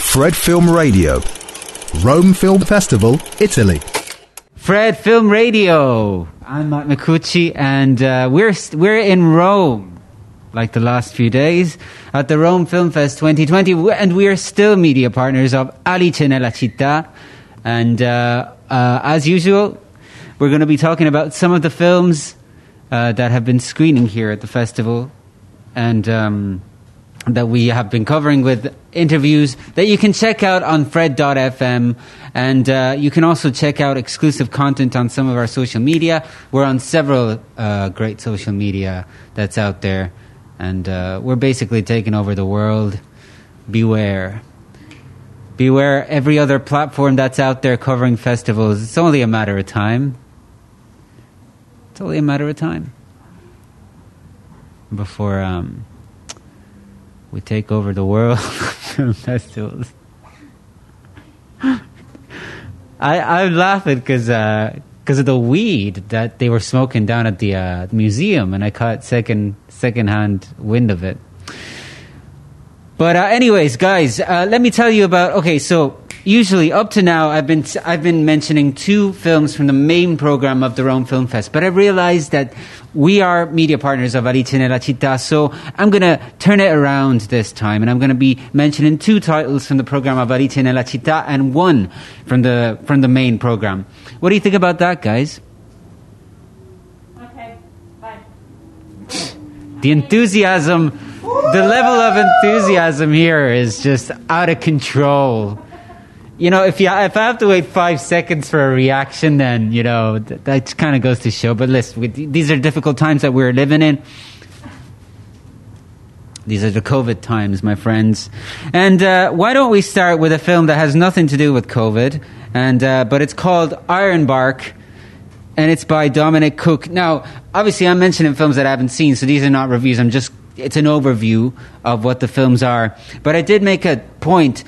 Fred Film Radio, Rome Film Festival, Italy. Fred Film Radio. I'm Matt Micucci, and we're in Rome, like the last few days, at the Rome Film Fest 2020, and we are still media partners of Alice nella Città. And as usual, we're going to be talking about some of the films that have been screening here at the festival, and that we have been covering with interviews that you can check out on Fred.fm, and you can also check out exclusive content on some of our social media. We're on several great social media that's out there, and we're basically taking over the world. Beware every other platform that's out there covering festivals. It's only a matter of time. Before we take over the world film festivals. I'm laughing because of the weed that they were smoking down at the museum, and I caught secondhand wind of it. But anyways, guys, let me tell you about. Okay, so usually up to now, I've been mentioning two films from the main program of the Rome Film Fest, but I realized that we are media partners of Alice nella Città, so I'm going to turn it around this time, and I'm going to be mentioning two titles from the program of Alice nella Città and one from the main program. What do you think about that, guys? Okay, fine. The enthusiasm, the level of enthusiasm here is just out of control. You know, if I have to wait 5 seconds for a reaction, then, you know, that kind of goes to show. But listen, these are difficult times that we're living in. These are the COVID times, my friends. And why don't we start with a film that has nothing to do with COVID, but it's called Ironbark, and it's by Dominic Cooke. Now, obviously, I'm mentioning films that I haven't seen, so these are not reviews. It's an overview of what the films are. But I did make a point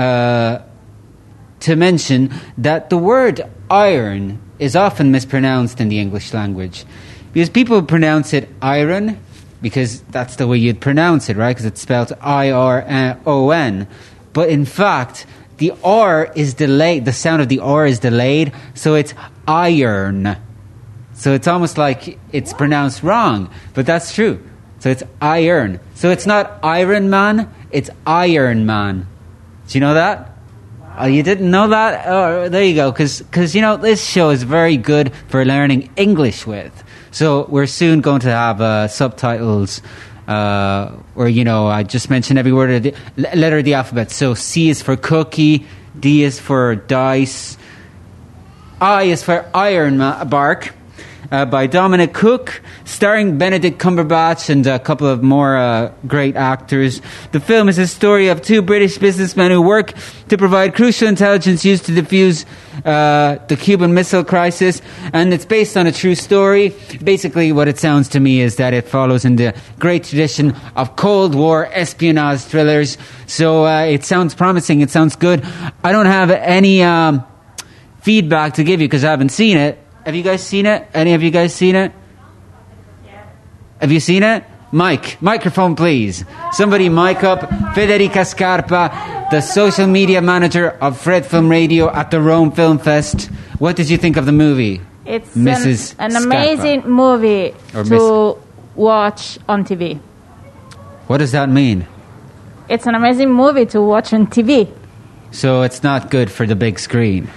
to mention that the word iron is often mispronounced in the English language, because people pronounce it iron because that's the way you'd pronounce it, right? Because it's spelled I-R-O-N. But in fact, the R is delayed. The sound of the R is delayed, so it's iron. So it's almost like it's pronounced wrong, but that's true. So it's iron. So it's not Iron Man, it's Iron Man. Do you know that? Oh, you didn't know that? Oh, there you go. Because, you know, this show is very good for learning English with. So we're soon going to have subtitles where, you know, I just mentioned every word of the letter of the alphabet. So C is for cookie, D is for dice, I is for Ironbark, by Dominic Cooke, starring Benedict Cumberbatch and a couple of more great actors. The film is a story of two British businessmen who work to provide crucial intelligence used to defuse the Cuban Missile Crisis, and it's based on a true story. Basically, what it sounds to me is that it follows in the great tradition of Cold War espionage thrillers. So it sounds promising. It sounds good. I don't have any feedback to give you because I haven't seen it. Have you guys seen it? Any of you guys seen it? Yeah. Have you seen it? Microphone, please. Somebody mic up. Federica Scarpa, the social media manager of Fred Film Radio at the Rome Film Fest. What did you think of the movie? It's Mrs. an Scarpa? amazing movie to watch on TV. What does that mean? It's an amazing movie to watch on TV. So it's not good for the big screen.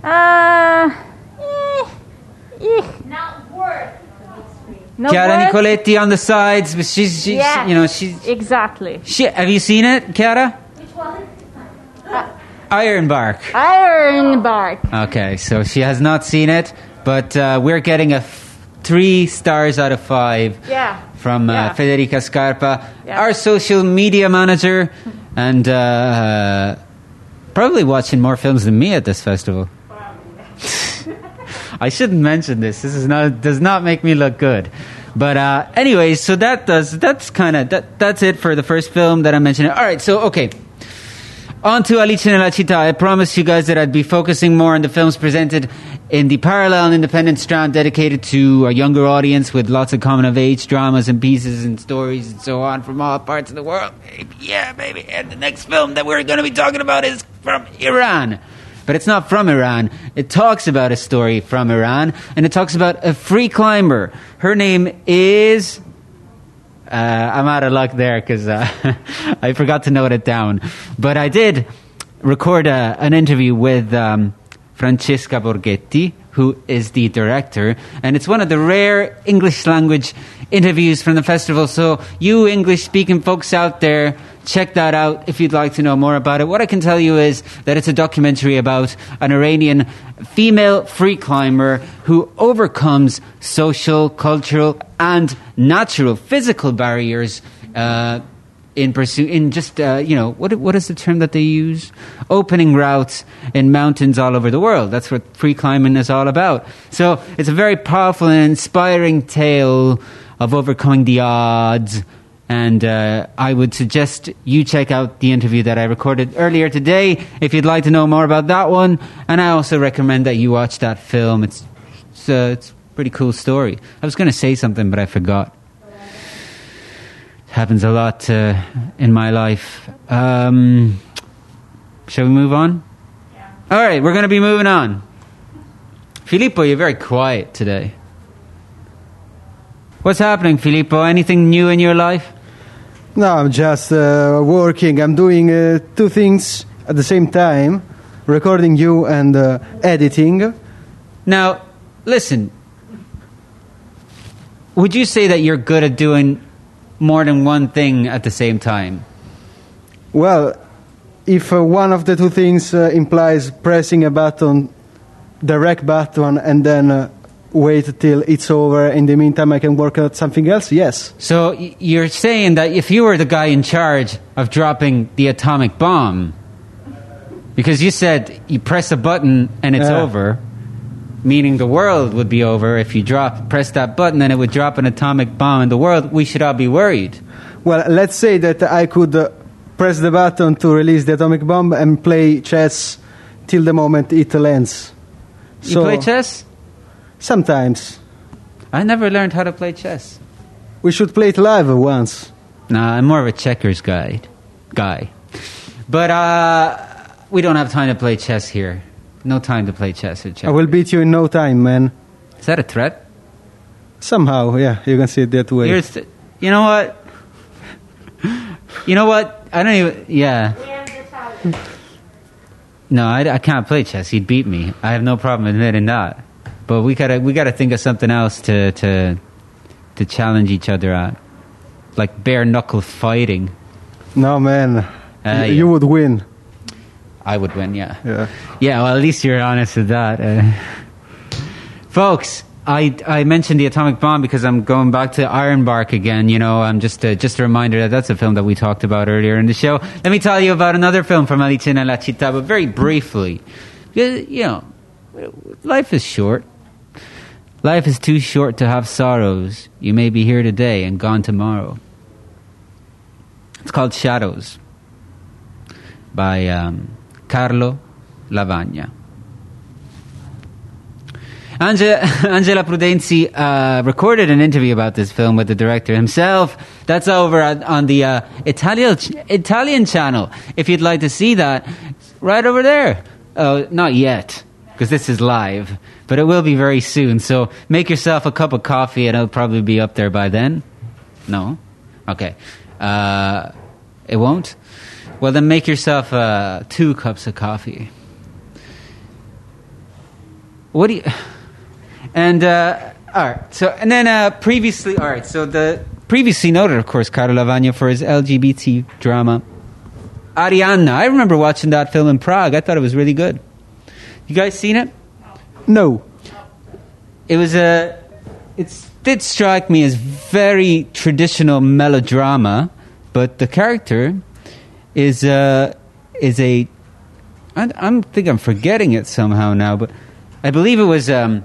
Not worth the Chiara Nicoletti on the sides, but she's yeah, you know, she's exactly. Have you seen it, Chiara? Which one? Ironbark. Ironbark. Okay, so she has not seen it, but we're getting 3 stars out of 5 from Federica Scarpa, our social media manager, and probably watching more films than me at this festival. I shouldn't mention this. Does not make me look good. But anyways, so that's it for the first film that I mentioned. All right, so okay. On to Alice nella Città. I promised you guys that I'd be focusing more on the films presented in the parallel and independent strand dedicated to a younger audience with lots of coming-of-age dramas and pieces and stories and so on from all parts of the world. Yeah, baby. And the next film that we're going to be talking about is from Iran. But it's not from Iran. It talks about a story from Iran, and it talks about a free climber. Her name is... I'm out of luck there because I forgot to note it down. But I did record an interview with Francesca Borghetti, who is the director, and it's one of the rare English language interviews from the festival. So you English-speaking folks out there, check that out if you'd like to know more about it. What I can tell you is that it's a documentary about an Iranian female free climber who overcomes social, cultural, and natural physical barriers in just what is the term that they use? Opening routes in mountains all over the world. That's what free climbing is all about. So it's a very powerful and inspiring tale of overcoming the odds. And I would suggest you check out the interview that I recorded earlier today if you'd like to know more about that one. And I also recommend that you watch that film. It's a pretty cool story. I was going to say something, but I forgot. Happens a lot in my life. Shall we move on? Yeah. All right, we're going to be moving on. Filippo, you're very quiet today. What's happening, Filippo? Anything new in your life? No, I'm just working. I'm doing two things at the same time, recording you and editing. Now, listen. Would you say that you're good at doing more than one thing at the same time? Well, if one of the two things implies pressing a button, direct button, and then wait till it's over, in the meantime I can work out something else, yes. So you're saying that if you were the guy in charge of dropping the atomic bomb, because you said you press a button and it's over, meaning the world would be over if you press that button and it would drop an atomic bomb in the world, we should all be worried. Well, let's say that I could press the button to release the atomic bomb and play chess till the moment it lands. You play chess? Sometimes. I never learned how to play chess. We should play it live once. Nah, I'm more of a checkers guy. But we don't have time to play chess here. No time to play chess or checkers. I will beat you in no time, man. Is that a threat? Somehow, yeah, you can see it that way. You know what? I don't even... Yeah. No, I can't play chess. He'd beat me. I have no problem admitting that. But we gotta think of something else to challenge each other at, like bare knuckle fighting. No, man, you would win. I would win, yeah. Yeah. Well, at least you're honest with that, folks. I mentioned the atomic bomb because I'm going back to Ironbark again. You know, I'm just a reminder that that's a film that we talked about earlier in the show. Let me tell you about another film from Alice nella Città, but very briefly. You know, life is short. Life is too short to have sorrows. You may be here today and gone tomorrow. It's called Shadows by Carlo Lavagna. Angela Prudenzi recorded an interview about this film with the director himself. That's over on the Italian channel. If you'd like to see that, right over there. Not yet, because this is live, but it will be very soon. So make yourself a cup of coffee and it'll probably be up there by then. No? Okay. It won't? Well, then make yourself 2 cups of coffee. What do you... And, all right. So, and then previously... All right. So the previously noted, of course, Carlo Lavagna for his LGBT drama, Arianna. I remember watching that film in Prague. I thought it was really good. You guys seen it? No. It was it did strike me as very traditional melodrama, but the character is a... I think I'm forgetting it somehow now, but I believe it was a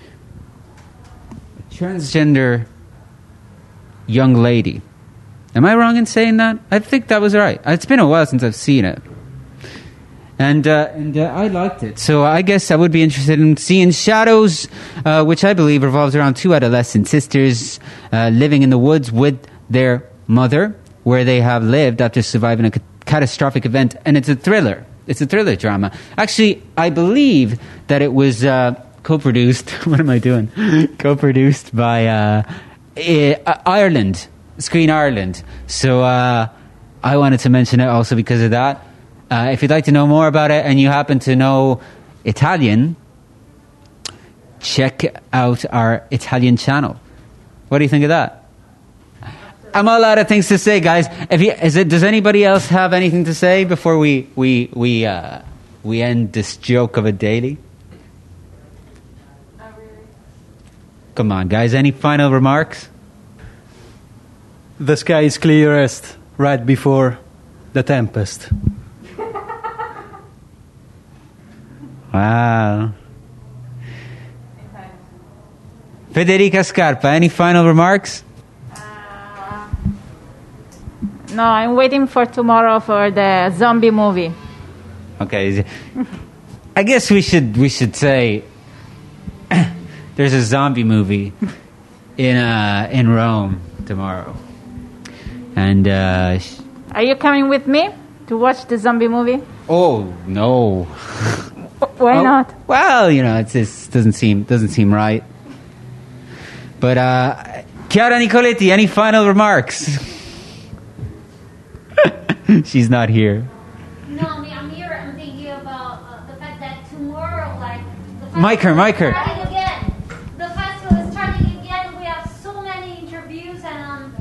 transgender young lady. Am I wrong in saying that? I think that was right. It's been a while since I've seen it. And I liked it. So I guess I would be interested in seeing Shadows, which I believe revolves around two adolescent sisters living in the woods with their mother, where they have lived after surviving a catastrophic event. And it's a thriller. It's a thriller drama. Actually, I believe that it was co-produced. What am I doing? Co-produced by Ireland, Screen Ireland. So I wanted to mention it also because of that. If you'd like to know more about it and you happen to know Italian, check out our Italian channel. What do you think of that? I'm all out of things to say, guys. Does anybody else have anything to say before we end this joke of a daily? Not really. Come on, guys. Any final remarks? The sky is clearest right before the tempest. Wow. Federica Scarpa, any final remarks? No, I'm waiting for tomorrow for the zombie movie. Okay. I guess we should say there's a zombie movie in Rome tomorrow. And Are you coming with me to watch the zombie movie? oh no. Why not? Well, it just doesn't seem right. But Chiara Nicoletti, any final remarks? She's not here. No, I'm here. I'm thinking about the fact that tomorrow, the Mic her. starting again. The festival is starting again. We have so many interviews, and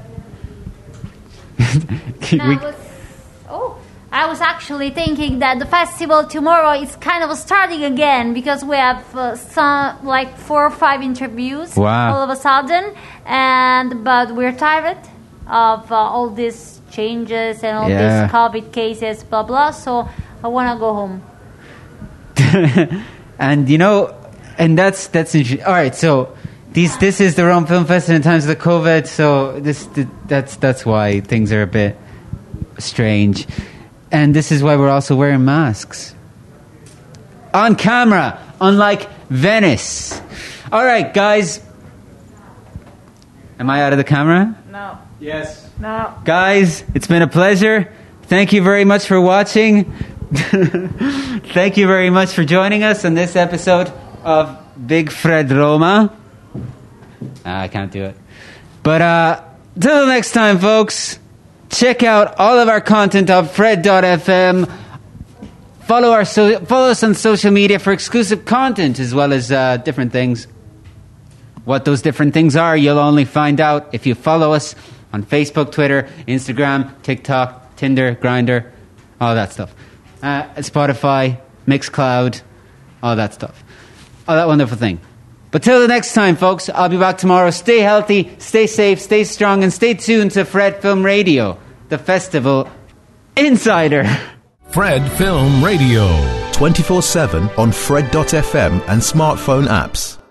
I was actually thinking that the festival tomorrow is kind of starting again because we have some 4 or 5 interviews Wow. all of a sudden, but we're tired of all these changes and all Yeah. these COVID cases, blah blah. So I want to go home. And and that's interesting. All right, so this is the Rome Film Festival in times of the COVID, so that's why things are a bit strange. And this is why we're also wearing masks. On camera, unlike Venice. All right, guys. Am I out of the camera? No. Yes. No. Guys, it's been a pleasure. Thank you very much for watching. Thank you very much for joining us on this episode of Big Fred Roma. I can't do it. But till next time, folks, check out all of our content on Fred.fm. Follow us on social media for exclusive content as well as different things. What those different things are, you'll only find out if you follow us on Facebook, Twitter, Instagram, TikTok, Tinder, Grindr, all that stuff. Spotify, Mixcloud, all that stuff. All that wonderful thing. But till the next time, folks, I'll be back tomorrow. Stay healthy, stay safe, stay strong, and stay tuned to Fred Film Radio, the festival insider. Fred Film Radio. 24/7 on Fred.fm and smartphone apps.